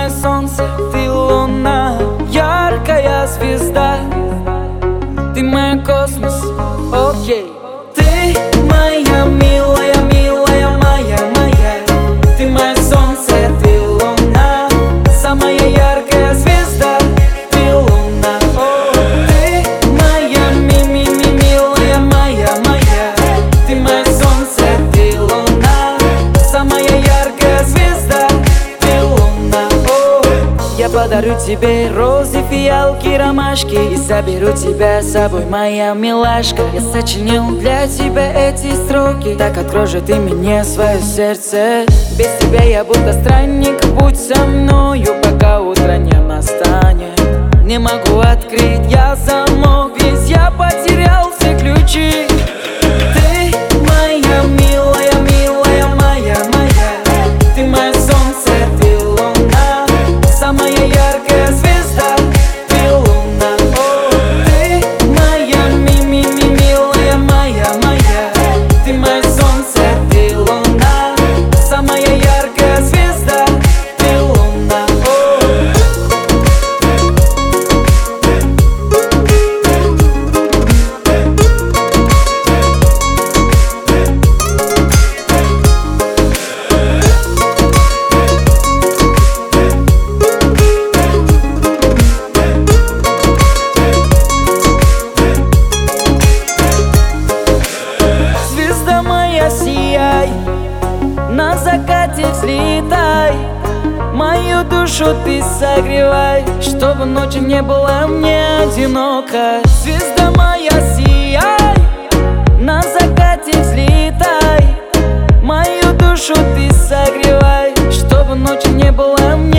мое солнце, ты луна, яркая звезда. Ты мой космос, окей. Ты моя милая, милая, моя, моя. Ты мое солнце, ты луна, самая яркая звезда. Ты луна, о. Ты моя милая, моя, моя. Ты мое солнце, ты луна, самая яркая звезда. Ты луна, о. Я подарю тебе розы, фиалки, ромашки и заберу тебя с собой, моя милашка. Я сочинил для тебя эти строки, так открой же ты мне свое сердце. Без тебя я будто странник, будь со мною, пока утро не настанет. Не могу открыть я замок, ведь я потерял все ключи. Ты моя милая, милая, моя, моя. Ты мое солнце, ты луна, самая яркая звезда. Ты луна, о. Ты моя милая, моя, моя. Ты мое солнце, ты луна, самая яркая звезда. Ты луна, о. Звезда моя, сияй, на закате взлетай, мою душу ты согревай, чтобы ночью не было мне одиноко. Звезда моя, сияй, на закате взлетай, мою душу ты согревай, чтобы ночью не было мне